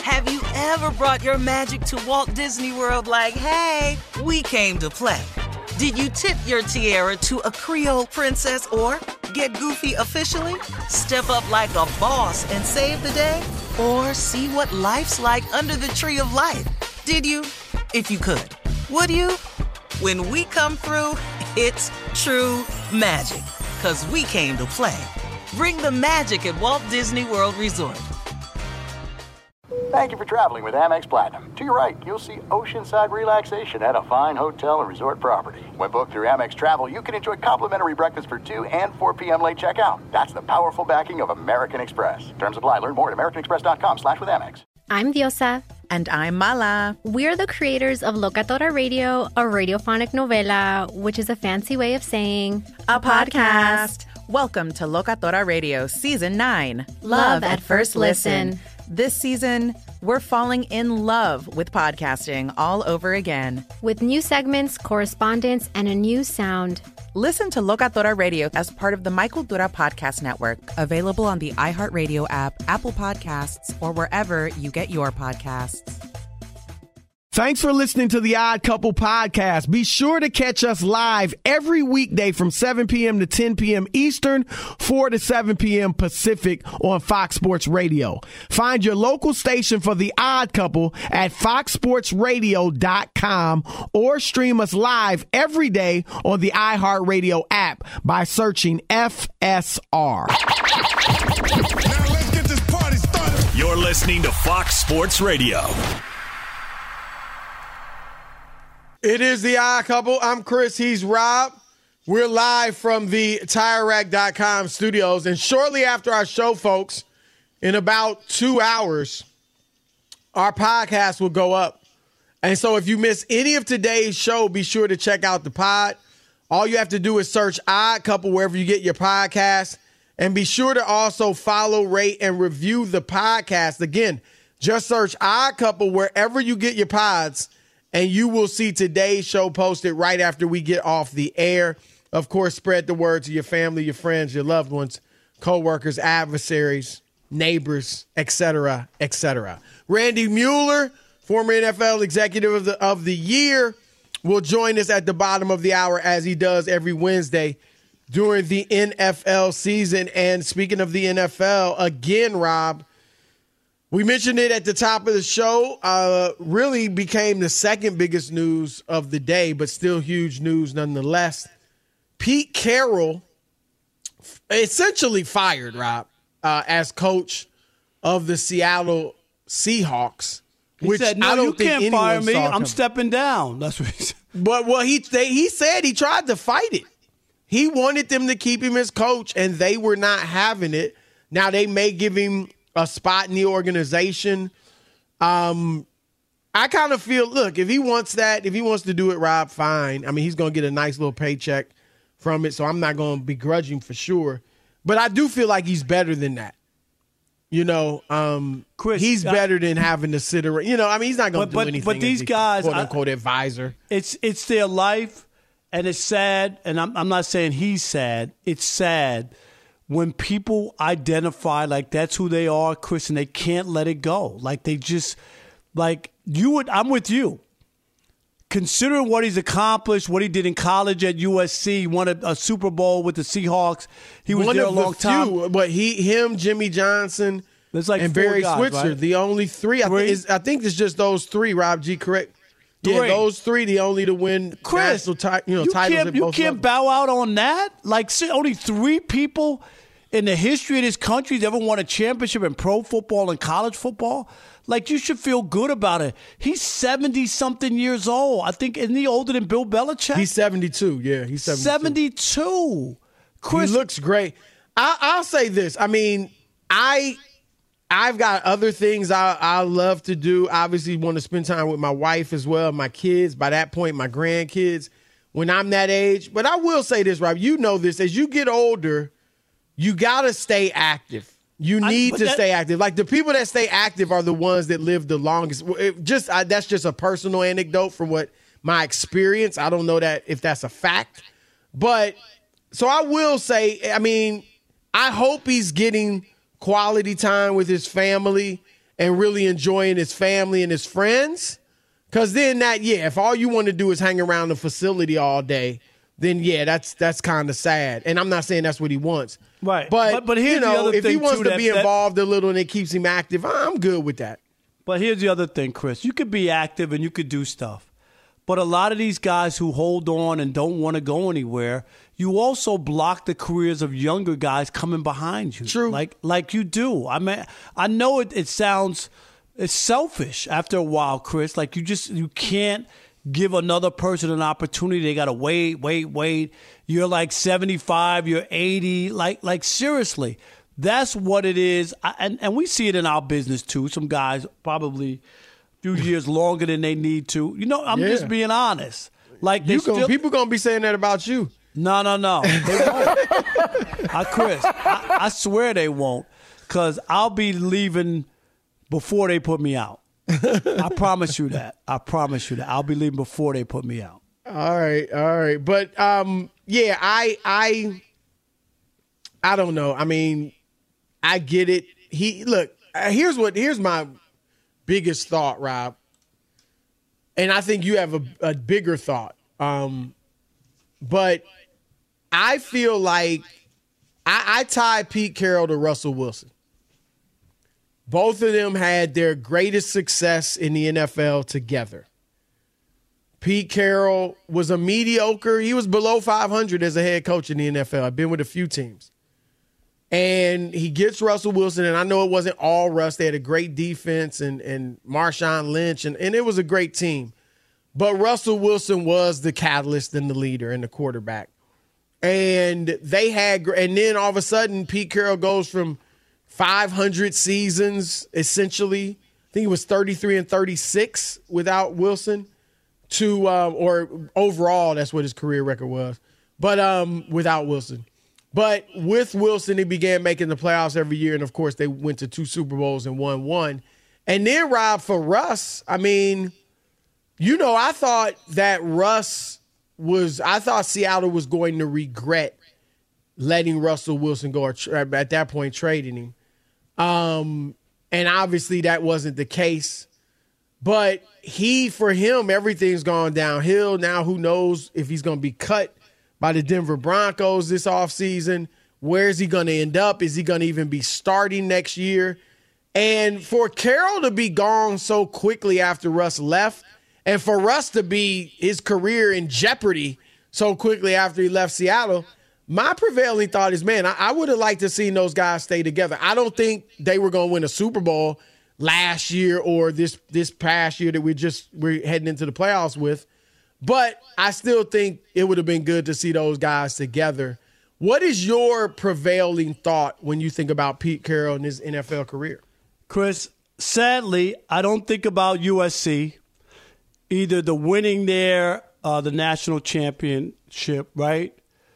Have you ever brought your magic to Walt Disney World like, hey, we came to play? Did you tip your tiara to a Creole princess or get goofy officially? Step up like a boss and save the day? Or see what life's like under the tree of life? Did you? If you could. Would you? When we come through, it's true magic. 'Cause we came to play. Bring the magic at Walt Disney World Resort. Thank you for traveling with Amex Platinum. To your right, you'll see oceanside relaxation at a fine hotel and resort property. When booked through Amex Travel, you can enjoy complimentary breakfast for 2 and 4 p.m. late checkout. That's the powerful backing of American Express. Terms apply. Learn more at americanexpress.com/withAmex. I'm Diosa. And I'm Mala. We're the creators of Locatora Radio, a radiophonic novela, which is a fancy way of saying a podcast. Welcome to Locatora Radio Season 9. Love at First Listen. This season, we're falling in love with podcasting all over again. With new segments, correspondence, and a new sound. Listen to Locatora Radio as part of the My Cultura Podcast Network, available on the iHeartRadio app, Apple Podcasts, or wherever you get your podcasts. Thanks for listening to the Odd Couple podcast. Be sure to catch us live every weekday from 7 p.m. to 10 p.m. Eastern, 4 to 7 p.m. Pacific on Fox Sports Radio. Find your local station for the Odd Couple at foxsportsradio.com or stream us live every day on the iHeartRadio app by searching FSR. Now let's get this party started. You're listening to Fox Sports Radio. It is the Odd Couple. I'm Chris. He's Rob. We're live from the TireRack.com studios. And shortly after our show, folks, in about 2 hours, our podcast will go up. And so if you miss any of today's show, be sure to check out the pod. All you have to do is search Odd Couple wherever you get your podcast. And be sure to also follow, rate, and review the podcast. Again, just search Odd Couple wherever you get your pods. And you will see today's show posted right after we get off the air. Of course, spread the word to your family, your friends, your loved ones, coworkers, adversaries, neighbors, etc., etc. Randy Mueller, former NFL Executive of the Year, will join us at the bottom of the hour as he does every Wednesday during the NFL season. And speaking of the NFL, again, Rob, we mentioned it at the top of the show, really became the second biggest news of the day, but still huge news nonetheless. Pete Carroll essentially fired, Rob, as coach of the Seattle Seahawks. He said, no, you can't fire me. I'm stepping down. That's what he said. But he said he tried to fight it. He wanted them to keep him as coach, and they were not having it. Now, they may give him a spot in the organization. I kind of feel, look, if he wants to do it, Rob, fine. I mean, he's going to get a nice little paycheck from it, so I'm not going to begrudge him for sure. But I do feel like he's better than that. You know, Chris, he's better than having to sit around. You know, I mean, he's not going to do anything. But these guys, quote-unquote advisor. It's their life, and it's sad, and I'm not saying he's sad. It's sad when people identify like that's who they are, Chris, and they can't let it go. Like they just, like I'm with you. Considering what he's accomplished, what he did in college at USC, he won a Super Bowl with the Seahawks. He was there a long time. But him, Jimmy Johnson, like and Barry guys, Switzer, right? The only three. I think it's just those three, Rob G, correct? Three. Yeah, those three, the only to win Chris, national titles. You can't bow out on that? Like, only three people in the history of this country has ever won a championship in pro football and college football. Like, you should feel good about it. He's 70-something years old. I think, isn't he older than Bill Belichick? He's 72, yeah. He's 72. 72. Chris, he looks great. I'll say this. I mean, I've got other things I love to do. Obviously, want to spend time with my wife as well, my kids. By that point, my grandkids, when I'm that age. But I will say this, Rob. You know this. As you get older, you got to stay active. You need to stay active. Like, the people that stay active are the ones that live the longest. That's just a personal anecdote from what my experience. I don't know if that's a fact. But so I will say, I mean, I hope he's getting quality time with his family and really enjoying his family and his friends. Because then if all you want to do is hang around the facility all day, then that's kind of sad. And I'm not saying that's what he wants. Right. But here's the other if he thing, wants too, to be involved a little and it keeps him active, I'm good with that. But here's the other thing, Chris. You could be active and you could do stuff. But a lot of these guys who hold on and don't want to go anywhere, you also block the careers of younger guys coming behind you. True. Like you do. I mean, I know it sounds it's selfish after a while, Chris. Like you can't give another person an opportunity. They got to wait. You're like 75, you're 80. Like seriously. That's what it is. And we see it in our business too. Some guys probably few years longer than they need to. I'm just being honest. Like people gonna be saying that about you. No. They won't. Chris, I swear they won't. Because I'll be leaving before they put me out. I promise you that. I'll be leaving before they put me out. All right. But I don't know. I mean, I get it. Here's my biggest thought, Rob, and I think you have a bigger thought. But I feel like I tie Pete Carroll to Russell Wilson. Both of them had their greatest success in the NFL together. Pete Carroll was a mediocre. He was below 500 as a head coach in the NFL. I've been with a few teams. And he gets Russell Wilson, and I know it wasn't all Russ. They had a great defense and Marshawn Lynch, and it was a great team. But Russell Wilson was the catalyst and the leader and the quarterback. And then all of a sudden, Pete Carroll goes from 500 seasons, essentially. I think he was 33-36 without Wilson to, or overall, that's what his career record was. But without Wilson. But with Wilson, he began making the playoffs every year. And, of course, they went to 2 Super Bowls and won 1. And then, Rob, for Russ, I mean, I thought Seattle was going to regret letting Russell Wilson go, or at that point trading him. And obviously that wasn't the case. But for him, everything's gone downhill. Now who knows if he's going to be cut by the Denver Broncos this offseason. Where is he going to end up? Is he going to even be starting next year? And for Carroll to be gone so quickly after Russ left, and for Russ to be his career in jeopardy so quickly after he left Seattle, my prevailing thought is, man, I would have liked to see those guys stay together. I don't think they were going to win a Super Bowl last year or this past year that we're heading into the playoffs with. But I still think it would have been good to see those guys together. What is your prevailing thought when you think about Pete Carroll and his NFL career? Chris, sadly, I don't think about USC, either the winning there, the national championship, right?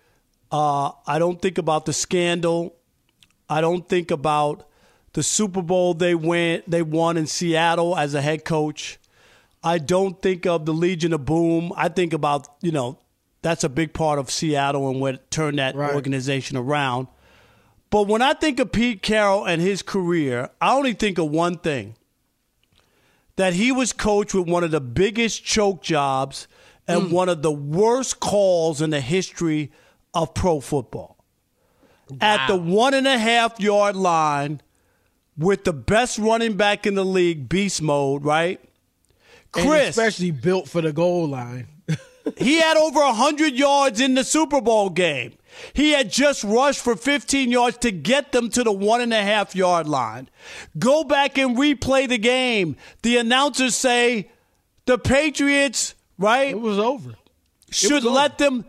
I don't think about the scandal. I don't think about the Super Bowl they won in Seattle as a head coach. I don't think of the Legion of Boom. I think about, that's a big part of Seattle and what turned that organization around. But when I think of Pete Carroll and his career, I only think of one thing, that he was coached with one of the biggest choke jobs and one of the worst calls in the history of pro football. Wow. At the 1.5 yard line with the best running back in the league, beast mode, right? Chris, and especially built for the goal line. He had over 100 yards in the Super Bowl game. He had just rushed for 15 yards to get them to the 1.5 yard line. Go back and replay the game. The announcers say the Patriots, right? It was over. Should let them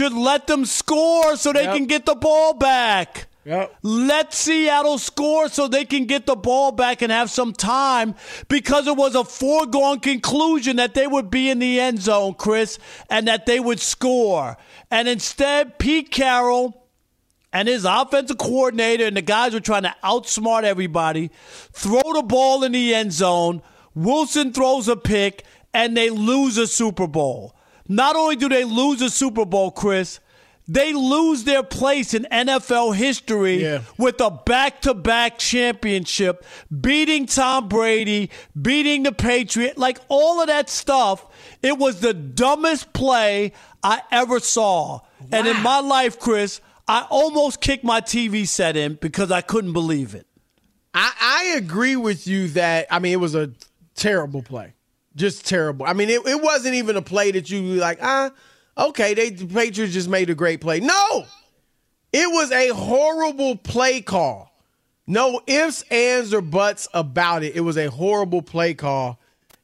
score so they can get the ball back. Yep. Let Seattle score so they can get the ball back and have some time, because it was a foregone conclusion that they would be in the end zone, Chris, and that they would score. And instead, Pete Carroll and his offensive coordinator and the guys were trying to outsmart everybody, throw the ball in the end zone. Wilson throws a pick, and they lose a Super Bowl. Not only do they lose a Super Bowl, Chris, they lose their place in NFL history with a back-to-back championship, beating Tom Brady, beating the Patriots, like all of that stuff. It was the dumbest play I ever saw. Wow. And in my life, Chris, I almost kicked my TV set in because I couldn't believe it. I agree with you that, I mean, it was a terrible play. Just terrible. I mean, it wasn't even a play that you were like, okay, the Patriots just made a great play. No! It was a horrible play call. No ifs, ands, or buts about it. It was a horrible play call.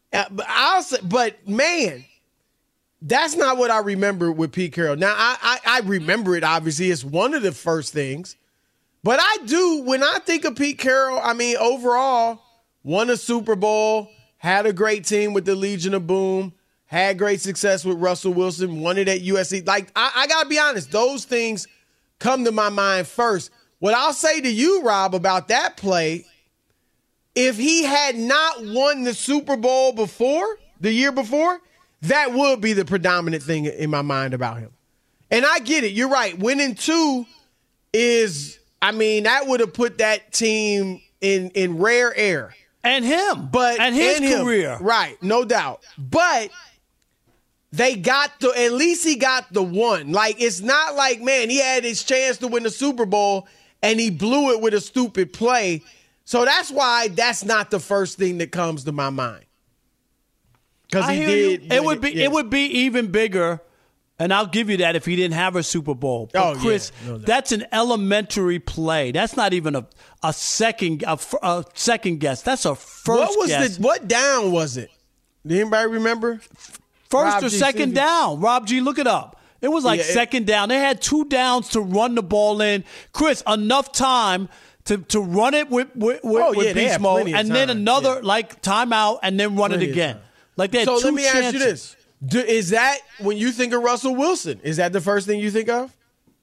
But man, that's not what I remember with Pete Carroll. Now, I remember it, obviously. It's one of the first things. But I do, when I think of Pete Carroll, I mean, overall, won a Super Bowl, had a great team with the Legion of Boom, had great success with Russell Wilson, won it at USC. Like, I got to be honest, those things come to my mind first. What I'll say to you, Rob, about that play, if he had not won the Super Bowl before, the year before, that would be the predominant thing in my mind about him. And I get it. You're right. Winning 2 is, I mean, that would have put that team in rare air. And him. And his career. Right. No doubt. But they got at least he got the one. Like, it's not like, man, he had his chance to win the Super Bowl and he blew it with a stupid play. So that's why that's not the first thing that comes to my mind. Because he did. It would be even bigger, and I'll give you that if he didn't have a Super Bowl. But Chris, that's an elementary play. That's not even a second guess. That's a first guess. What down was it? Did anybody remember? First or second down. Rob G, look it up. It was like second down. They had 2 downs to run the ball in. Chris, enough time to run it with beast mode, and then another timeout, and then run it again. Like that. So let me ask you this: is that when you think of Russell Wilson? Is that the first thing you think of?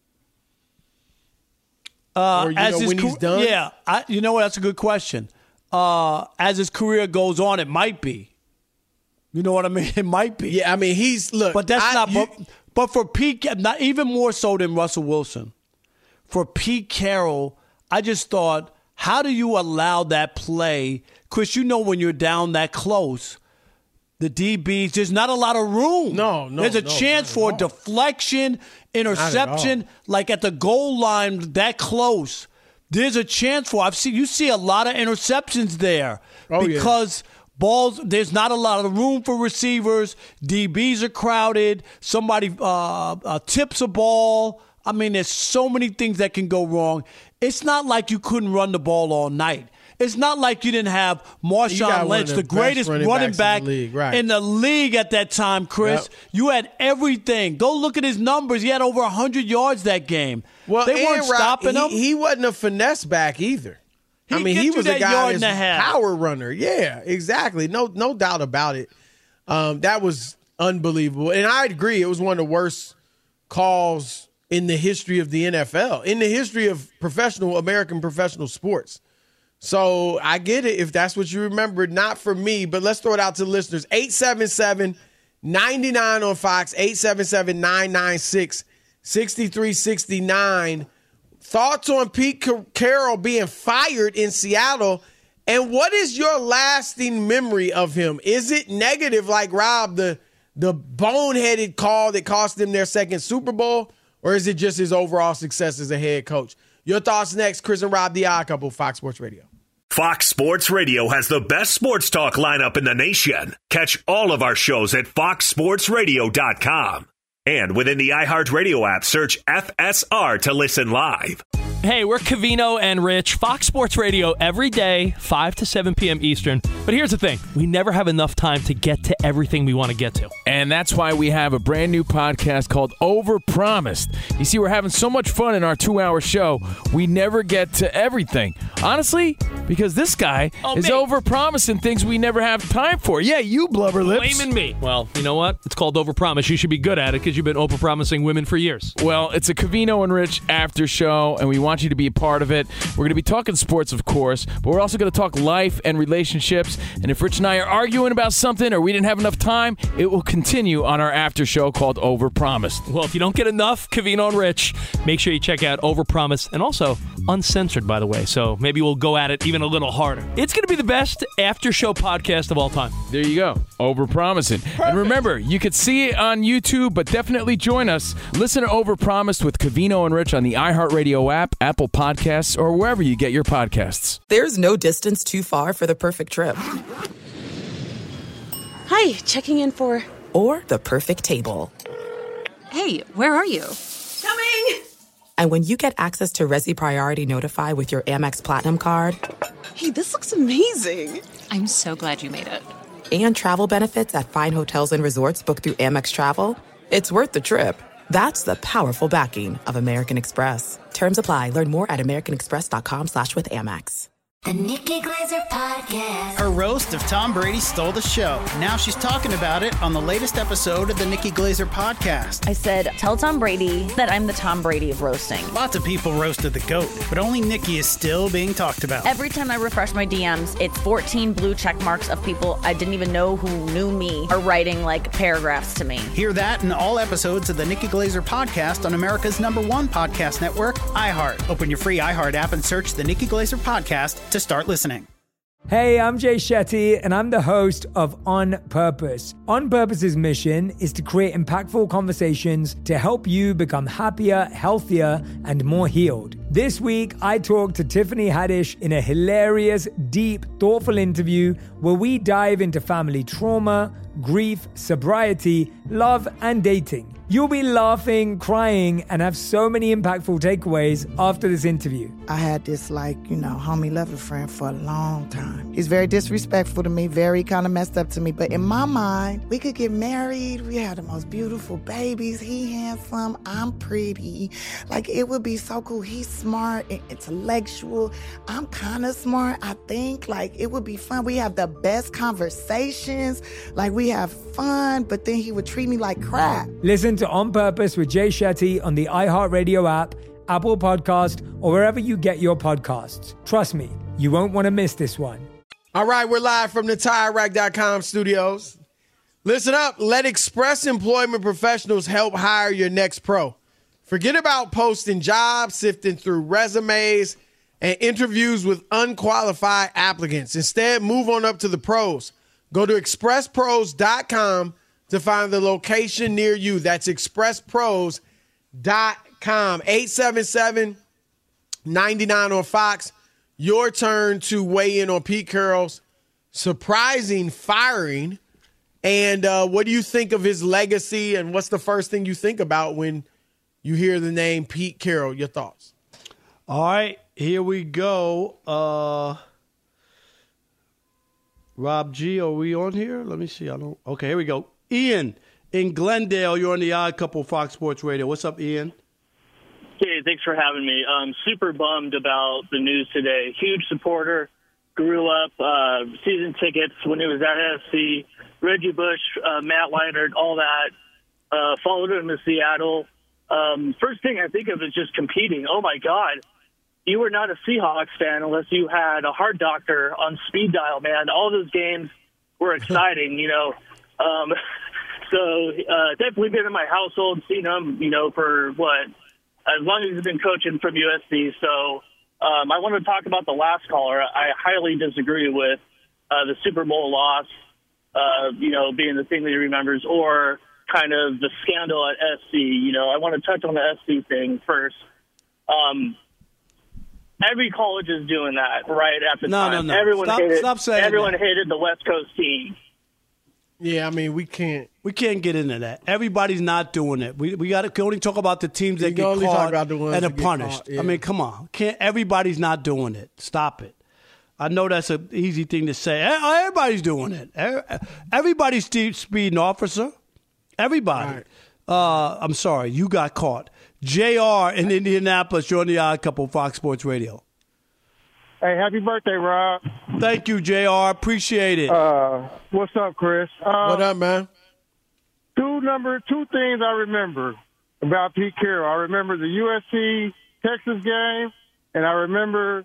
Or when he's done? Yeah, you know what? That's a good question. As his career goes on, it might be. You know what I mean? It might be. Yeah, I mean but that's not. But for Pete, not even more so than Russell Wilson. For Pete Carroll, I just thought, how do you allow that play? Chris, you know when you're down that close, the DBs, there's not a lot of room. No. There's a chance for deflection, interception, like at the goal line that close. There's a chance for, you see a lot of interceptions there because balls, there's not a lot of room for receivers. DBs are crowded. Somebody tips a ball. I mean, there's so many things that can go wrong. It's not like you couldn't run the ball all night. It's not like you didn't have Marshawn Lynch, the greatest running back in the league at that time, Chris. Yep. You had everything. Go look at his numbers. He had over 100 yards that game. Well, they weren't stopping him. He wasn't a finesse back either. He was a guy that's a power runner. Yeah, exactly. No doubt about it. That was unbelievable. And I agree. It was one of the worst calls in the history of the NFL, in the history of American professional sports. So I get it if that's what you remember. Not for me, but let's throw it out to the listeners. 877-99 on Fox, 877-996-6369. Thoughts on Pete Carroll being fired in Seattle, and what is your lasting memory of him? Is it negative like Rob, the boneheaded call that cost them their second Super Bowl, or is it just his overall success as a head coach? Your thoughts next. Chris and Rob, the Odd Couple, Fox Sports Radio. Fox Sports Radio has the best sports talk lineup in the nation. Catch all of our shows at foxsportsradio.com. And within the iHeartRadio app, search FSR to listen live. Hey, we're Covino and Rich, Fox Sports Radio every day, 5 to 7 p.m. Eastern. But here's the thing. We never have enough time to get to everything we want to get to. And that's why we have a brand new podcast called Overpromised. You see, we're having so much fun in our 2-hour show, we never get to everything. Honestly, because this guy is overpromising things we never have time for. Yeah, you blubber lips. Blaming me. Well, you know what? It's called Overpromise. You should be good at it because you've been overpromising women for years. Well, it's a Covino and Rich after show, and we want want you to be a part of it. We're going to be talking sports, of course, but we're also going to talk life and relationships. And if Rich and I are arguing about something or we didn't have enough time, it will continue on our after show called Overpromised. Well, if you don't get enough Covino and Rich, make sure you check out Overpromised, and also uncensored, by the way. So maybe we'll go at it even a little harder. It's going to be the best after show podcast of all time. There you go. Overpromising. And remember, you could see it on YouTube, but definitely join us. Listen to Overpromised with Covino and Rich on the iHeartRadio app, Apple Podcasts, or wherever you get your podcasts. There's no distance too far for the perfect trip. Hi, checking in for... Or the perfect table. Hey, where are you? Coming! And when you get access to Resi Priority Notify with your Amex Platinum card... Hey, this looks amazing. I'm so glad you made it. And travel benefits at fine hotels and resorts booked through Amex Travel, it's worth the trip. That's the powerful backing of American Express. Terms apply. Learn more at americanexpress.com/withAmex. The Nikki Glazer Podcast. Her roast of Tom Brady stole the show. Now she's talking about it on the latest episode of the Nikki Glazer Podcast. I said, tell Tom Brady that I'm the Tom Brady of roasting. Lots of people roasted the GOAT, but only Nikki is still being talked about. Every time I refresh my DMs, it's 14 blue check marks of people I didn't even know who knew me are writing like paragraphs to me. Hear that in all episodes of the Nikki Glazer Podcast on America's #1 podcast network, iHeart. Open your free iHeart app and search the Nikki Glazer Podcast to start listening. Hey, I'm Jay Shetty, and I'm the host of On Purpose. On Purpose's mission is to create impactful conversations to help you become happier, healthier, and more healed. This week, I talked to Tiffany Haddish in a hilarious, deep, thoughtful interview where we dive into family trauma, grief, sobriety, love, and dating. You'll be laughing, crying, and have so many impactful takeaways after this interview. I had this, homie lover friend for a long time. He's very disrespectful to me, very kind of messed up to me. But in my mind, we could get married. We have the most beautiful babies. He handsome. I'm pretty. It would be so cool. He's smart and intellectual. I'm kind of smart, I think. It would be fun. We have the best conversations. We have fun, but then he would treat me like crap. Listen to On Purpose with Jay Shetty on the iHeartRadio app, Apple Podcast, or wherever you get your podcasts. Trust me, you won't want to miss this one. All right, we're live from the TireRack.com studios. Listen up. Let Express Employment Professionals help hire your next pro. Forget about posting jobs, sifting through resumes, and interviews with unqualified applicants. Instead, move on up to the pros. Go to expresspros.com to find the location near you. That's expresspros.com. 877-99 on Fox. Your turn to weigh in on Pete Carroll's surprising firing. And what do you think of his legacy? And what's the first thing you think about when you hear the name Pete Carroll? Your thoughts? All right, here we go. Rob G, are we on here? Let me see. Okay, here we go. Ian in Glendale, you're on the Odd Couple Fox Sports Radio. What's up, Ian? Hey, thanks for having me. I'm super bummed about the news today. Huge supporter, grew up, season tickets when it was at NFC, Reggie Bush, Matt Leinart, all that. Followed him to Seattle. First thing I think of is just competing. Oh, my God. You were not a Seahawks fan unless you had a heart doctor on speed dial, man. All those games were exciting, So definitely been in my household, seen him, for as long as he's been coaching from USC. So I want to talk about the last caller. I highly disagree with the Super Bowl loss, being the thing that he remembers, or kind of the scandal at SC. I want to touch on the SC thing first. Every college is doing that right at the time. No. Everyone Stop saying everyone that. hated the West Coast team. Yeah, I mean, we can't get into that. Everybody's not doing it. We can only talk about the teams that get only talk caught about the ones and are that get punished. caught, yeah. I mean, come on. Everybody's not doing it. Stop it. I know that's an easy thing to say. Everybody's doing it. Everybody's speeding, officer. Everybody. Right. I'm sorry, you got caught. JR in Indianapolis, you're on the Odd Couple, Fox Sports Radio. Hey, happy birthday, Rob. Thank you, JR. Appreciate it. What's up, Chris? What up, man? Two things I remember about Pete Carroll. I remember the USC Texas game, And I remember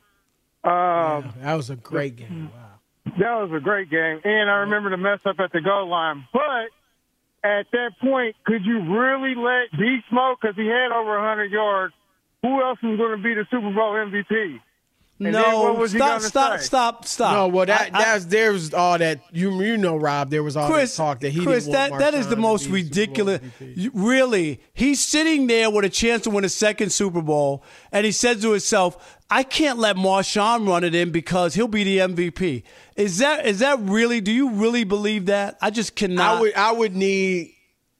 that was a great game. Wow. That was a great game. And I remember the mess up at the goal line. But at that point, could you really let D Smoke, because he had over 100 yards, who else was going to be the Super Bowl MVP? And No, stop. No, well, there was all that you know, Rob. There was all that talk that he Chris, didn't want that is the Marshawn most to be ridiculous. Really, he's sitting there with a chance to win a second Super Bowl, and he says to himself, "I can't let Marshawn run it in because he'll be the MVP." Is that really? Do you really believe that? I just cannot. I would need.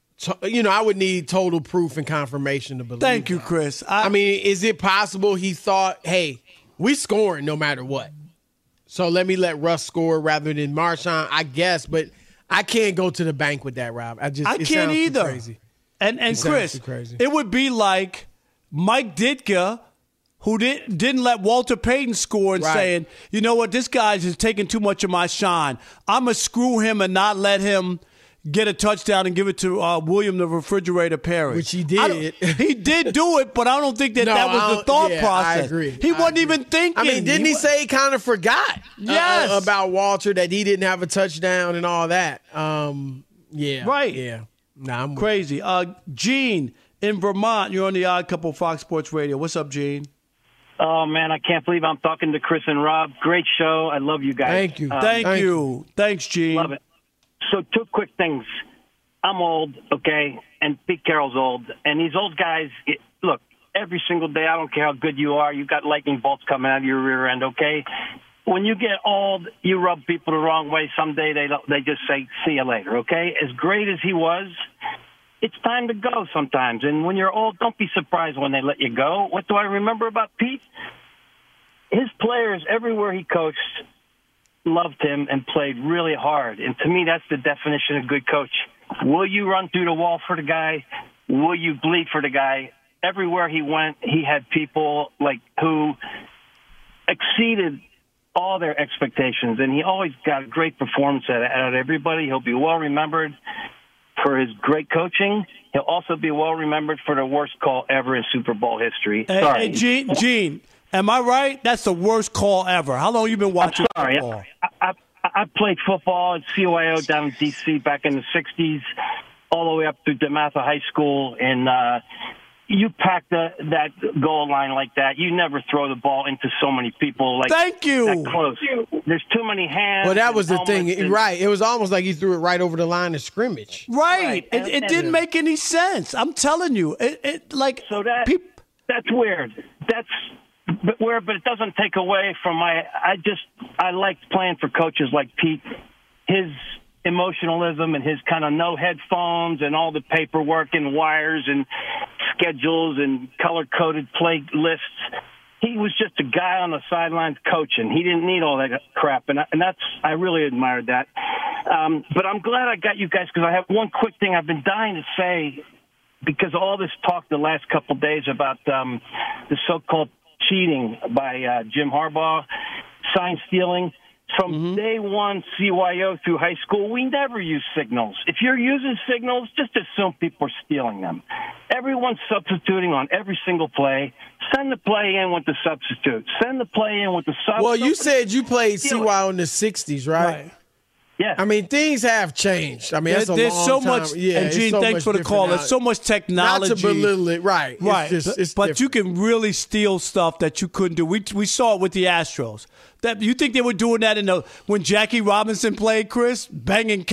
I would need total proof and confirmation to believe. Thank you, Chris. I mean, is it possible he thought, "Hey, we scoring no matter what, so let me let Russ score rather than Marshawn"? I guess, but I can't go to the bank with that, Rob. I can't either. Crazy. And Chris, it would be like Mike Ditka, who didn't let Walter Payton score and saying, "You know what, this guy's just taking too much of my shine. I'm gonna screw him and not let him get a touchdown and give it to William the Refrigerator Perry," which he did. He did do it, but I don't think that was the thought process. I agree. He wasn't even thinking. I mean, didn't he say he kind of forgot? Yes. About Walter, that he didn't have a touchdown and all that. Yeah, right. Yeah, I'm crazy. Gene in Vermont, you're on the Odd Couple Fox Sports Radio. What's up, Gene? Oh, man, I can't believe I'm talking to Chris and Rob. Great show. I love you guys. Thank you. Thank you. Thanks, Gene. Love it. So 2 quick things. I'm old, okay, and Pete Carroll's old. And these old guys, look, every single day, I don't care how good you are, you got lightning bolts coming out of your rear end, okay? When you get old, you rub people the wrong way. Someday they just say, "See you later," okay? As great as he was, it's time to go sometimes. And when you're old, don't be surprised when they let you go. What do I remember about Pete? His players, everywhere he coached, loved him and played really hard. And to me, that's the definition of good coach. Will you run through the wall for the guy? Will you bleed for the guy? Everywhere he went, he had people who exceeded all their expectations, and he always got a great performance out of everybody. He'll be well remembered for his great coaching. He'll also be well remembered for the worst call ever in Super Bowl history. Sorry. Hey, Gene, am I right? That's the worst call ever. How long you been watching football? I played football at CYO down in D.C. back in the 60s, all the way up through DeMatha High School. And you pack that goal line like that, you never throw the ball into so many people. Thank you. That close. There's too many hands. Well, that was the thing. Right. It was almost like he threw it right over the line of scrimmage. Right. It didn't make any sense. I'm telling you. That's weird. But it doesn't take away from I liked playing for coaches like Pete. His emotionalism and his kind of no headphones and all the paperwork and wires and schedules and color-coded play lists. He was just a guy on the sidelines coaching. He didn't need all that crap, and I really admired that. But I'm glad I got you guys, because I have one quick thing I've been dying to say, because all this talk the last couple of days about the so-called cheating by Jim Harbaugh, sign stealing. From day one, CYO through high school, we never use signals. If you're using signals, just assume people are stealing them. Everyone's substituting on every single play. Send the play in with the substitute. Send the play in with the substitute. Well, you said you played CYO in the 60s, right? Yeah. I mean, things have changed. I mean, there's so much. Yeah, and Gene, thanks for the call. There's so much technology. Not to belittle it, right? Right. But you can really steal stuff that you couldn't do. We saw it with the Astros. That you think they were doing that when Jackie Robinson played, Chris, banging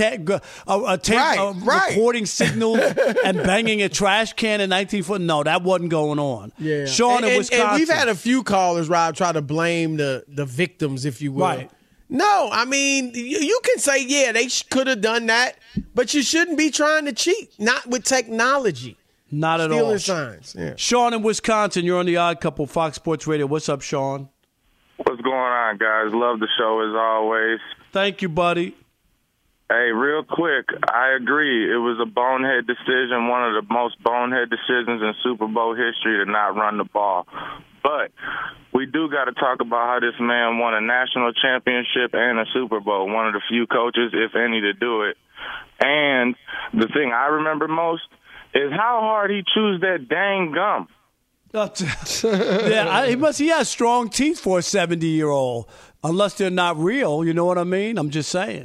recording signals and banging a trash can in 19 No, that wasn't going on. Yeah. Sean in Wisconsin. And we've had a few callers, Rob, try to blame the victims, if you will. Right. No, I mean, you can say, yeah, they could have done that, but you shouldn't be trying to cheat, not with technology. Not at all. Stealing signs. Yeah. Sean in Wisconsin, you're on the Odd Couple, Fox Sports Radio. What's up, Sean? What's going on, guys? Love the show as always. Thank you, buddy. Hey, real quick, I agree. It was a bonehead decision, one of the most bonehead decisions in Super Bowl history to not run the ball. But we do got to talk about how this man won a national championship and a Super Bowl, one of the few coaches, if any, to do it. And the thing I remember most is how hard he chews that dang gum. He has strong teeth for a 70-year-old, unless they're not real. You know what I mean? I'm just saying.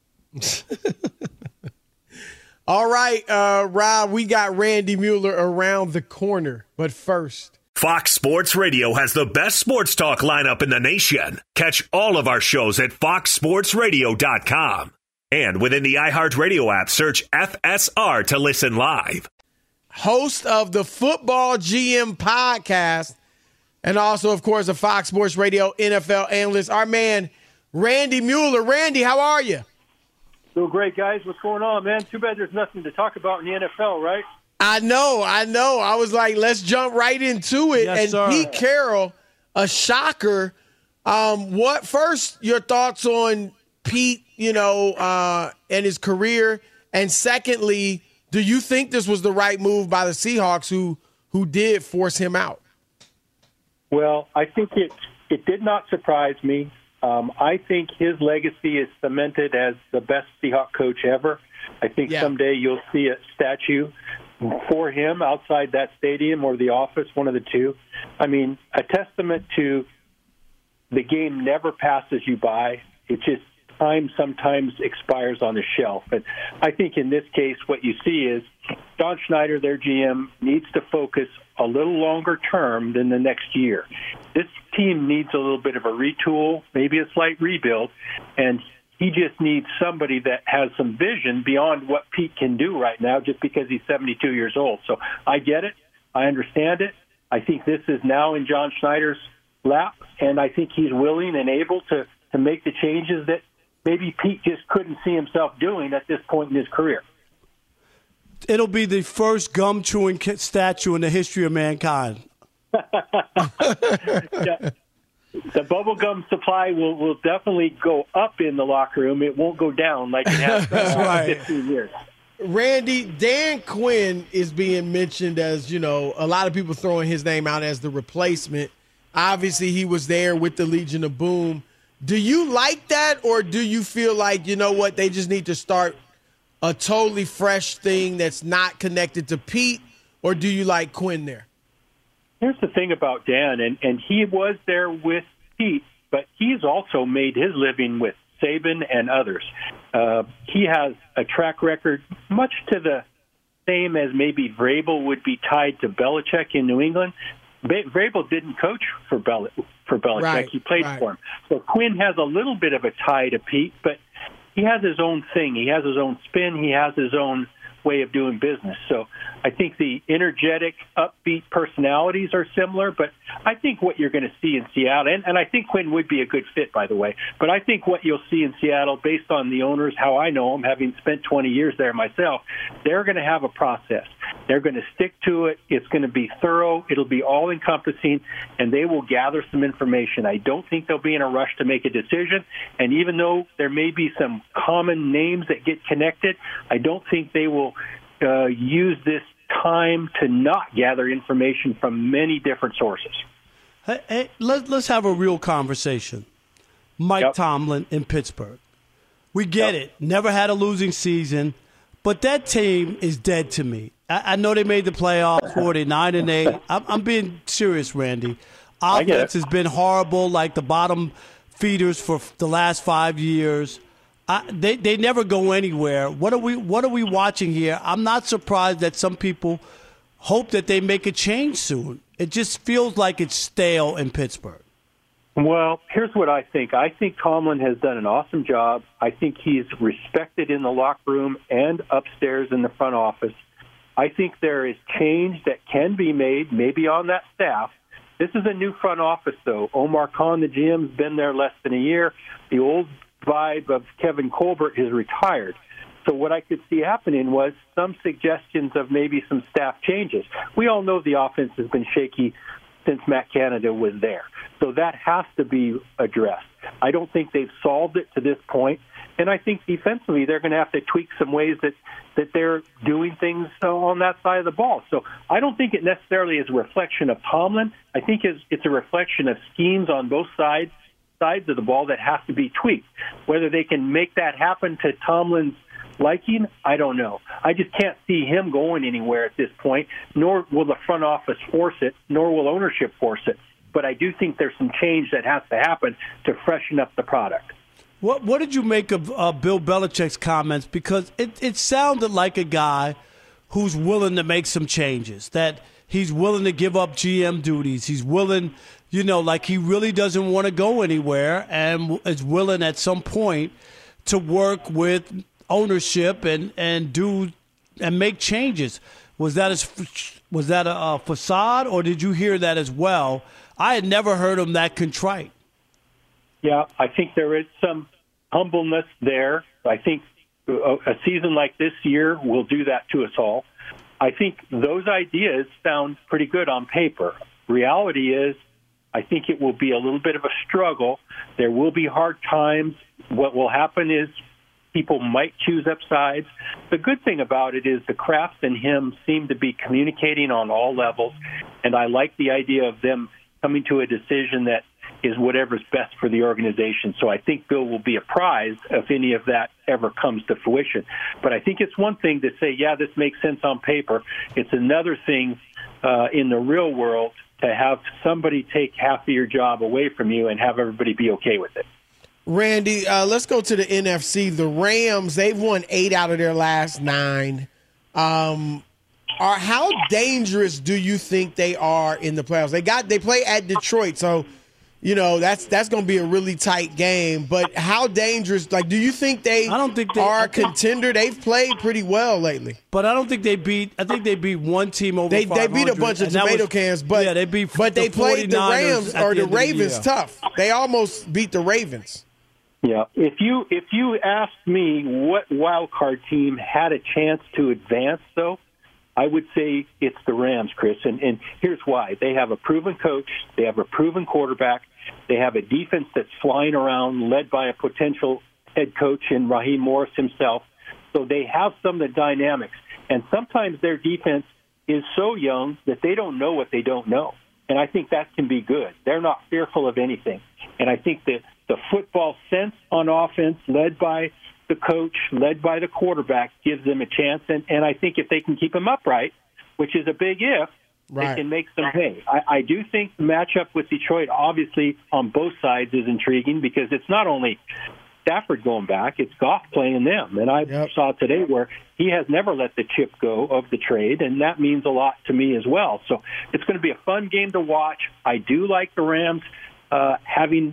All right, Rob, we got Randy Mueller around the corner. But first, Fox Sports Radio has the best sports talk lineup in the nation. Catch all of our shows at foxsportsradio.com. And within the iHeartRadio app, search FSR to listen live. Host of the Football GM podcast, and also, of course, a Fox Sports Radio NFL analyst, our man, Randy Mueller. Randy, how are you? Doing great, guys. What's going on, man? Too bad there's nothing to talk about in the NFL, right? I know. I was like, let's jump right into it. Yes, and sir. Pete Carroll, a shocker. What first, your thoughts on Pete, and his career? And secondly, do you think this was the right move by the Seahawks who did force him out? Well, I think it did not surprise me. I think his legacy is cemented as the best Seahawks coach ever. I think someday you'll see a statue for him outside that stadium or the office, one of the two. I mean, a testament to the game never passes you by. It just, time sometimes expires on the shelf. But I think in this case, what you see is John Schneider, their GM, needs to focus a little longer term than the next year. This team needs a little bit of a retool, maybe a slight rebuild, and he just needs somebody that has some vision beyond what Pete can do right now just because he's 72 years old. So I get it. I understand it. I think this is now in John Schneider's lap, and I think he's willing and able to make the changes that maybe Pete just couldn't see himself doing at this point in his career. It'll be the first gum-chewing statue in the history of mankind. The bubblegum supply will definitely go up in the locker room. It won't go down like it has for the last 15 years. Randy, Dan Quinn is being mentioned as, a lot of people throwing his name out as the replacement. Obviously, he was there with the Legion of Boom. Do you like that, or do you feel like, they just need to start a totally fresh thing that's not connected to Pete, or do you like Quinn there? Here's the thing about Dan, and he was there with Pete, but he's also made his living with Saban and others. He has a track record much to the same as maybe Vrabel would be tied to Belichick in New England. Vrabel didn't coach for Belichick. Right, he played for him. So Quinn has a little bit of a tie to Pete, but he has his own thing. He has his own spin. He has his own way of doing business. So I think the energetic, upbeat personalities are similar, but I think what you're going to see in Seattle, and I think Quinn would be a good fit, by the way, but I think what you'll see in Seattle, based on the owners, how I know them, having spent 20 years there myself, they're going to have a process. They're going to stick to it. It's going to be thorough. It'll be all-encompassing, and they will gather some information. I don't think they'll be in a rush to make a decision, and even though there may be some common names that get connected, I don't think they will use this time to not gather information from many different sources. Hey, let's have a real conversation. Mike Tomlin in Pittsburgh. We get it. Never had a losing season, but that team is dead to me. I know they made the playoffs, 49-8. I'm being serious, Randy. Offense has been horrible, like the bottom feeders for the last 5 years. They never go anywhere. What are we watching here? I'm not surprised that some people hope that they make a change soon. It just feels like it's stale in Pittsburgh. Well, here's what I think. I think Tomlin has done an awesome job. I think he's respected in the locker room and upstairs in the front office. I think there is change that can be made, maybe on that staff. This is a new front office, though. Omar Khan, the GM, has been there less than a year. The old vibe of Kevin Colbert is retired. So what I could see happening was some suggestions of maybe some staff changes. We all know the offense has been shaky since Matt Canada was there. So that has to be addressed. I don't think they've solved it to this point. And I think defensively they're going to have to tweak some ways that they're doing things on that side of the ball. So I don't think it necessarily is a reflection of Tomlin. I think it's a reflection of schemes on both sides of the ball that have to be tweaked. Whether they can make that happen to Tomlin's liking, I don't know. I just can't see him going anywhere at this point, nor will the front office force it, nor will ownership force it. But I do think there's some change that has to happen to freshen up the product. What did you make of Bill Belichick's comments? Because it sounded like a guy who's willing to make some changes, that he's willing to give up GM duties. He's willing, like he really doesn't want to go anywhere and is willing at some point to work with ownership and do and make changes. Was that a facade, or did you hear that as well? I had never heard him that contrite. Yeah, I think there is some humbleness there. I think a season like this year will do that to us all. I think those ideas sound pretty good on paper. Reality is, I think it will be a little bit of a struggle. There will be hard times. What will happen is people might choose up sides. The good thing about it is the Kraft and him seem to be communicating on all levels, and I like the idea of them coming to a decision that is whatever's best for the organization. So I think Bill will be apprised if any of that ever comes to fruition. But I think it's one thing to say, yeah, this makes sense on paper. It's another thing in the real world to have somebody take half of your job away from you and have everybody be okay with it. Randy, let's go to the NFC. The Rams, they've won 8 out of their last 9. How dangerous do you think they are in the playoffs? They play at Detroit, so that's going to be a really tight game. But how dangerous? Do you think they are a contender? They've played pretty well lately. But I don't think they beat. I think they beat one team over. They beat a bunch of tomato cans, but yeah, they beat. But they played the Rams or the Ravens tough. They almost beat the Ravens. Yeah, if you asked me what wild card team had a chance to advance, though, I would say it's the Rams, Chris. And here's why. They have a proven coach. They have a proven quarterback. They have a defense that's flying around, led by a potential head coach in Raheem Morris himself. So they have some of the dynamics. And sometimes their defense is so young that they don't know what they don't know. And I think that can be good. They're not fearful of anything. And I think that the football sense on offense, led by the coach, led by the quarterback, gives them a chance. And I think if they can keep them upright, which is a big if, They can make some hay. I do think the matchup with Detroit, obviously, on both sides is intriguing because it's not only Stafford going back, it's Goff playing them. And I saw today where he has never let the chip go of the trade, and that means a lot to me as well. So it's going to be a fun game to watch. I do like the Rams having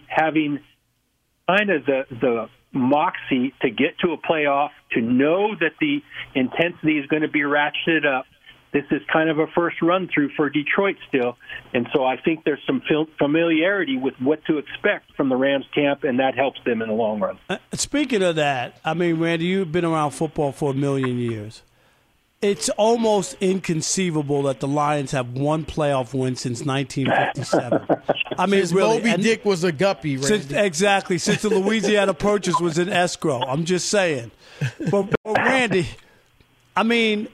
kind of the moxie to get to a playoff, to know that the intensity is going to be ratcheted up. This is kind of a first run-through for Detroit still, and so I think there's some familiarity with what to expect from the Rams camp, and that helps them in the long run. Speaking of that, I mean, Randy, you've been around football for a million years. It's almost inconceivable that the Lions have one playoff win since 1957. I mean, since really, Moby Dick was a guppy, Randy. Exactly. Since the Louisiana Purchase was in escrow. I'm just saying. But Randy, I mean,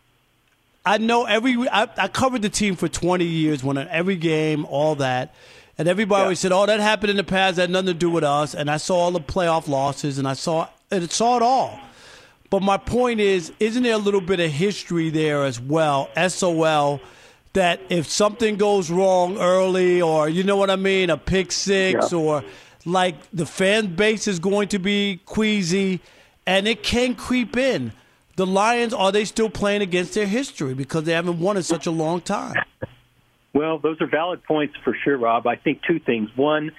I know I covered the team for 20 years, won every game, all that. And everybody always said, oh, that happened in the past, that had nothing to do with us. And I saw all the playoff losses, and I saw it all. But my point is, isn't there a little bit of history there as well, SOL, that if something goes wrong early or, you know what I mean, a pick six or like the fan base is going to be queasy and it can creep in. The Lions, are they still playing against their history because they haven't won in such a long time? Well, those are valid points for sure, Rob. I think two things. One,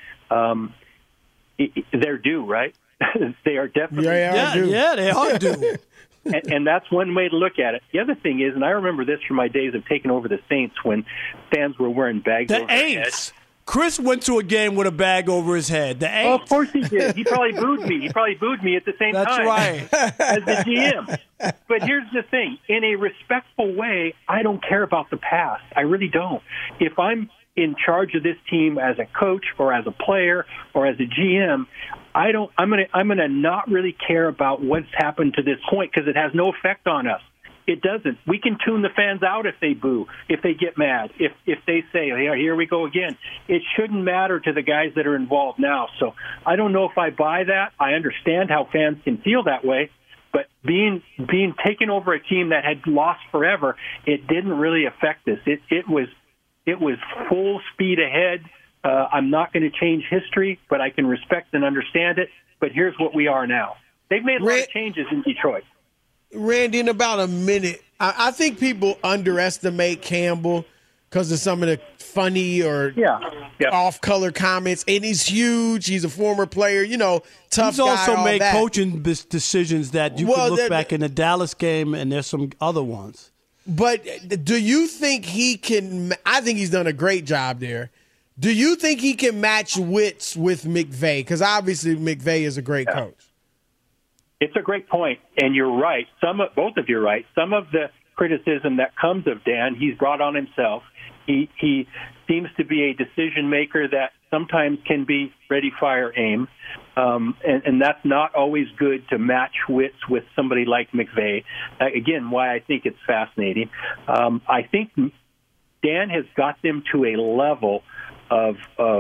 they're due, right? They are definitely due. Yeah, they are due. and that's one way to look at it. The other thing is, and I remember this from my days of taking over the Saints when fans were wearing bags over their heads. Chris went to a game with a bag over his head. The Aints. Oh, of course he did. He probably booed me. He probably booed me at the same time. That's right. As the GM. But here's the thing. In a respectful way, I don't care about the past. I really don't. If I'm in charge of this team as a coach or as a player or as a GM, I'm gonna not really care about what's happened to this point because it has no effect on us. It doesn't. We can tune the fans out if they boo, if they get mad, if they say, here we go again. It shouldn't matter to the guys that are involved now. So I don't know if I buy that. I understand how fans can feel that way, But being taken over a team that had lost forever, it didn't really affect us. It was full speed ahead. I'm not going to change history, but I can respect and understand it. But here's what we are now. They've made a lot of changes in Detroit. Randy, in about a minute, I think people underestimate Campbell because of some of the funny or off-color comments. And he's huge. He's a former player, tough guy. He's also made that. coaching decisions that you can look back in the Dallas game, and there's some other ones. But do you think he can – I think he's done a great job there. Do you think he can match wits with McVay? Because obviously McVay is a great coach. It's a great point, and you're right. Both of you are right. Some of the criticism that comes of Dan, he's brought on himself. He seems to be a decision maker that sometimes can be ready, fire, aim, and that's not always good to match wits with somebody like McVay. Again, why I think it's fascinating. I think Dan has got them to a level of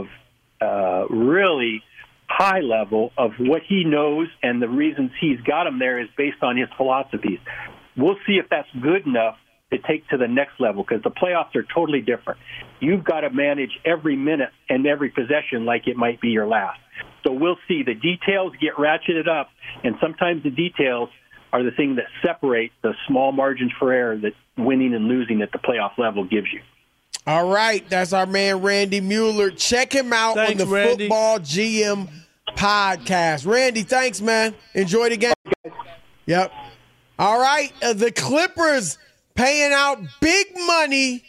really high level of what he knows, and the reasons he's got him there is based on his philosophies. We'll see if that's good enough to take to the next level, because the playoffs are totally different. You've got to manage every minute and every possession like it might be your last. So we'll see. The details get ratcheted up, and sometimes the details are the thing that separate the small margins for error that winning and losing at the playoff level gives you. All right, that's our man Randy Mueller. Check him out on the Randy. Football GM podcast. Randy, thanks, man. Enjoy the game. Yep. All right, the Clippers paying out big money.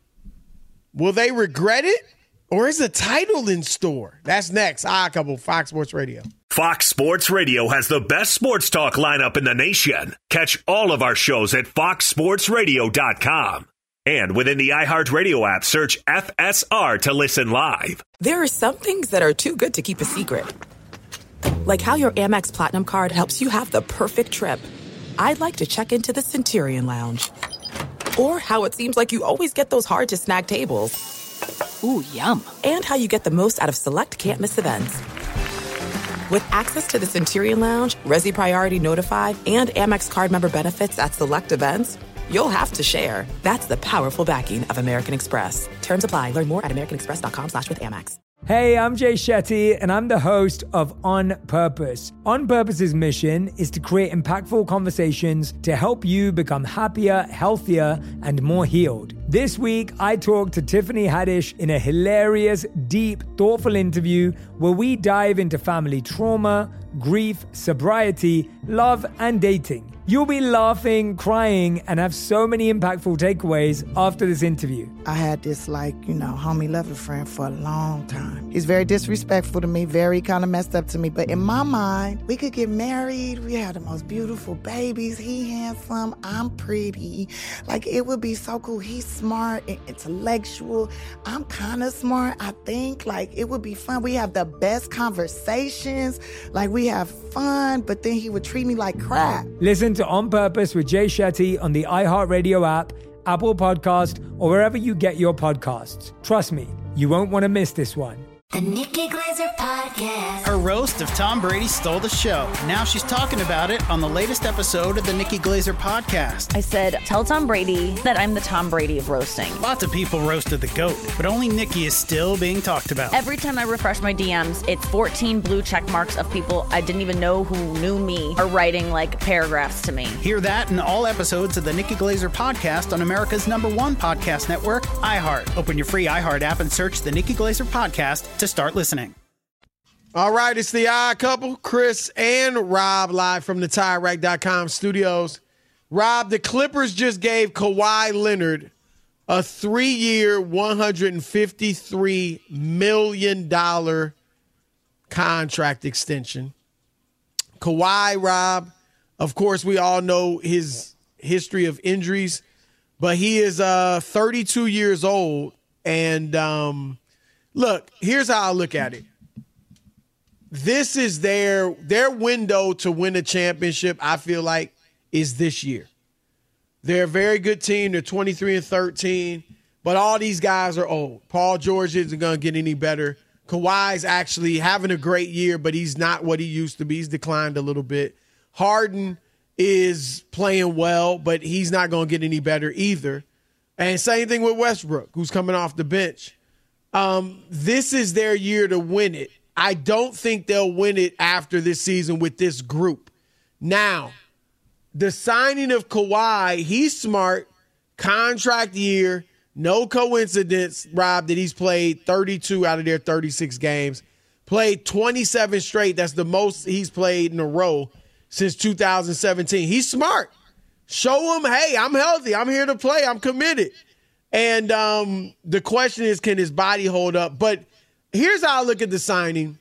Will they regret it, or is a title in store? That's next. Couple Fox Sports Radio. Fox Sports Radio has the best sports talk lineup in the nation. Catch all of our shows at foxsportsradio.com. And within the iHeartRadio app, search FSR to listen live. There are some things that are too good to keep a secret. Like how your Amex Platinum card helps you have the perfect trip. I'd like to check into the Centurion Lounge. Or how it seems like you always get those hard-to-snag tables. Ooh, yum. And how you get the most out of select can't-miss events. With access to the Centurion Lounge, Resi Priority Notified, and Amex card member benefits at select events, you'll have to share. That's the powerful backing of American Express. Terms apply. Learn more at americanexpress.com/withAmex. Hey, I'm Jay Shetty, and I'm the host of On Purpose. On Purpose's mission is to create impactful conversations to help you become happier, healthier, and more healed. This week, I talked to Tiffany Haddish in a hilarious, deep, thoughtful interview where we dive into family trauma, grief, sobriety, love, and dating. You'll be laughing, crying, and have so many impactful takeaways after this interview. I had this, homie lover friend for a long time. He's very disrespectful to me, very kind of messed up to me. But in my mind, we could get married. We had the most beautiful babies. He handsome. I'm pretty. It would be so cool. He's smart and intellectual. I'm kind of smart, I think. It would be fun. We have the best conversations. We have fun, but then he would treat me like crap. Listen to On Purpose with Jay Shetty on the iHeartRadio app, Apple Podcast, or wherever you get your podcasts. Trust me, you won't want to miss this one. The Nikki Glaser Podcast. Her roast of Tom Brady stole the show. Now she's talking about it on the latest episode of the Nikki Glaser Podcast. I said, tell Tom Brady that I'm the Tom Brady of roasting. Lots of people roasted the GOAT, but only Nikki is still being talked about. Every time I refresh my DMs, it's 14 blue check marks of people I didn't even know who knew me are writing paragraphs to me. Hear that in all episodes of the Nikki Glaser Podcast on America's #1 podcast network, iHeart. Open your free iHeart app and search the Nikki Glaser Podcast to start listening. All right, it's the Odd Couple, Chris and Rob, live from the TireRack.com studios. Rob, the Clippers just gave Kawhi Leonard a 3-year, $153 million contract extension. Kawhi, Rob, of course, we all know his history of injuries, but he is 32 years old. And look, here's how I look at it. This is their window to win a championship, I feel like, is this year. They're a very good team. They're 23-13, but all these guys are old. Paul George isn't going to get any better. Kawhi's actually having a great year, but he's not what he used to be. He's declined a little bit. Harden is playing well, but he's not going to get any better either. And same thing with Westbrook, who's coming off the bench. This is their year to win it. I don't think they'll win it after this season with this group. Now, the signing of Kawhi, he's smart, contract year, no coincidence, Rob, that he's played 32 out of their 36 games, played 27 straight. That's the most he's played in a row since 2017. He's smart. Show him, hey, I'm healthy. I'm here to play. I'm committed. And the question is, can his body hold up? But here's how I look at the signing.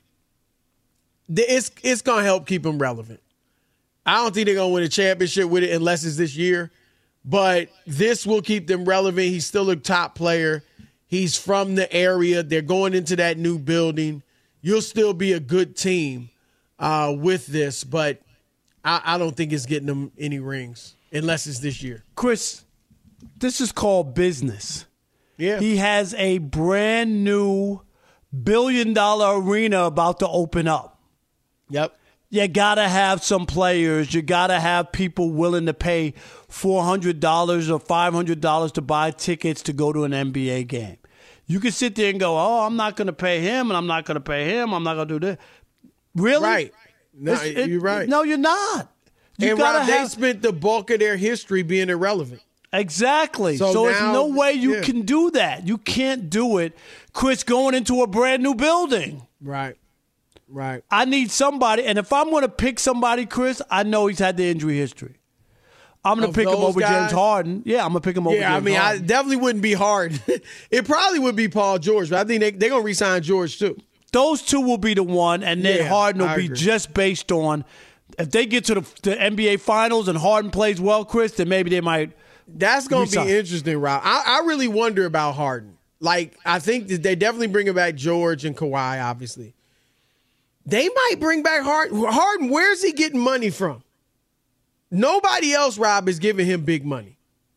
It's going to help keep him relevant. I don't think they're going to win a championship with it unless it's this year. But this will keep them relevant. He's still a top player. He's from the area. They're going into that new building. You'll still be a good team with this. But I don't think it's getting them any rings unless it's this year. Chris, this is called business. Yeah. He has a brand new billion-dollar arena about to open up. Yep. You got to have some players. You got to have people willing to pay $400 or $500 to buy tickets to go to an NBA game. You can sit there and go, oh, I'm not going to pay him, and I'm not going to pay him. I'm not going to do this. Really? Right. No, you're right. No, you're not. And Rob, they spent the bulk of their history being irrelevant. Exactly. So there's no way you can do that. You can't do it, Chris, going into a brand new building. Right. Right. I need somebody, and if I'm going to pick somebody, Chris, I know he's had the injury history. I'm going to pick him over James Harden. Yeah, I'm going to pick him over James Harden. Yeah, I definitely wouldn't be Harden. It probably would be Paul George, but I think they're going to re-sign George too. Those two will be the one, and then Harden will be just based on if they get to the NBA Finals and Harden plays well, Chris, then maybe they might. That's going to be interesting, Rob. I really wonder about Harden. Like, I think that they definitely bringing back George and Kawhi, obviously. They might bring back Harden. Harden, where's he getting money from? Nobody else, Rob, is giving him big money.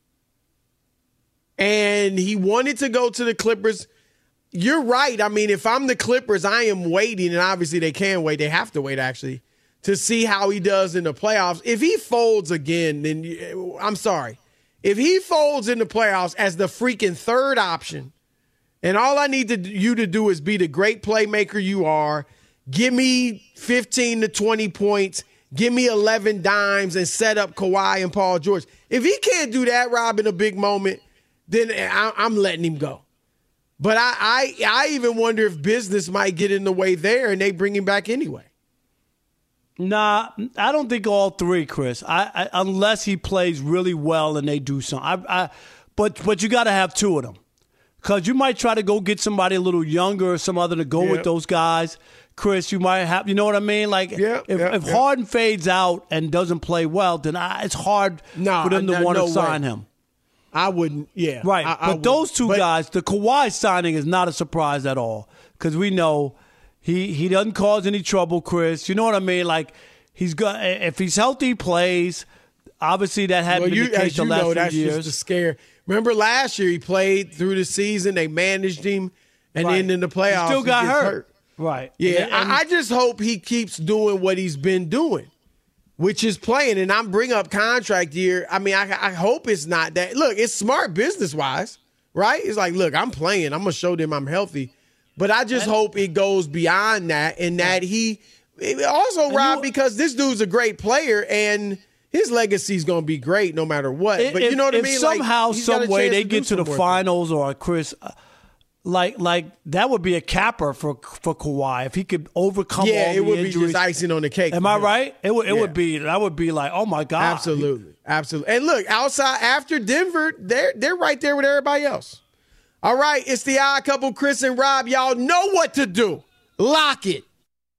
And he wanted to go to the Clippers. You're right. I mean, if I'm the Clippers, I am waiting, and obviously they can wait. They have to wait, actually, to see how he does in the playoffs. If he folds again, then I'm sorry. If he folds in the playoffs as the freaking third option, and all I need you to do is be the great playmaker you are, give me 15 to 20 points, give me 11 dimes, and set up Kawhi and Paul George. If he can't do that, Rob, in a big moment, then I'm letting him go. But I even wonder if business might get in the way there and they bring him back anyway. Nah, I don't think all three, Chris. I unless he plays really well and they do something. But you got to have two of them. Because you might try to go get somebody a little younger or some other to go with those guys. Chris, you might have, you know what I mean? Like, if Harden fades out and doesn't play well, then it's hard for them to want to sign him. I wouldn't, Right, but those two guys, the Kawhi signing is not a surprise at all because we know he doesn't cause any trouble, Chris. You know what I mean? Like, if he's healthy, he plays. Obviously, that hadn't been the case the last few that's years. Just a scare. Remember last year he played through the season. They managed him, and then in the playoffs he still got gets hurt. Right. Yeah, I just hope he keeps doing what he's been doing, which is playing. And I'm bringing up contract year. I mean, I hope it's not that. Look, it's smart business-wise, right? It's like, look, I'm playing. I'm going to show them I'm healthy. But I just hope it goes beyond that and that he – also, Rob, because this dude's a great player and his legacy is going to be great no matter what. But you know what I mean? If somehow, some way they get to the finals or Chris – Like that would be a capper for Kawhi if he could overcome all the injuries. Yeah, it would be just icing on the cake. Am I right? It would be like, oh my God. Absolutely. And look, outside after Denver, they're right there with everybody else. All right, it's the Odd Couple, Chris and Rob. Y'all know what to do. Lock it.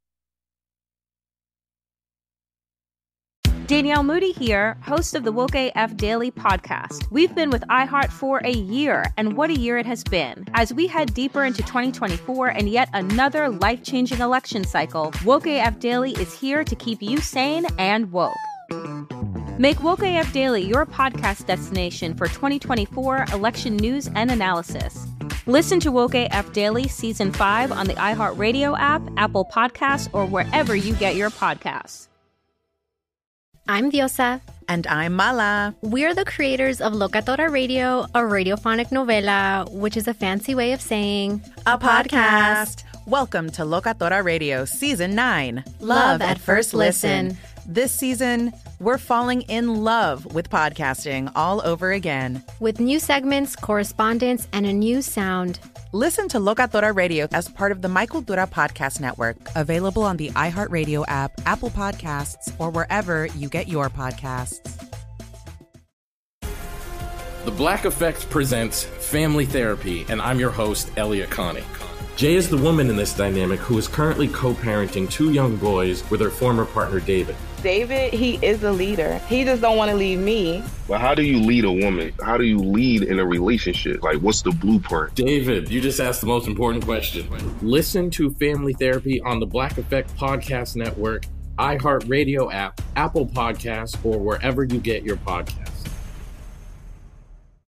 Danielle Moody here, host of the Woke AF Daily podcast. We've been with iHeart for a year, and what a year it has been. As we head deeper into 2024 and yet another life-changing election cycle, Woke AF Daily is here to keep you sane and woke. Make Woke AF Daily your podcast destination for 2024 election news and analysis. Listen to Woke AF Daily Season 5 on the iHeartRadio app, Apple Podcasts, or wherever you get your podcasts. I'm Diosa. And I'm Mala. We're the creators of Locatora Radio, a radiophonic novela, which is a fancy way of saying a podcast. Welcome to Locatora Radio Season 9. Love at First Listen. This season, we're falling in love with podcasting all over again. With new segments, correspondence, and a new sound. Listen to Locatora Radio as part of the My Cultura Podcast Network, available on the iHeartRadio app, Apple Podcasts, or wherever you get your podcasts. The Black Effect presents Family Therapy, and I'm your host, Elliot Connie. Jay is the woman in this dynamic who is currently co-parenting 2 young boys with her former partner, David. David, he is a leader. He just don't want to leave me. But how do you lead a woman? How do you lead in a relationship? Like, what's the blueprint? David, you just asked the most important question. Listen to Family Therapy on the Black Effect Podcast Network, iHeartRadio app, Apple Podcasts, or wherever you get your podcasts.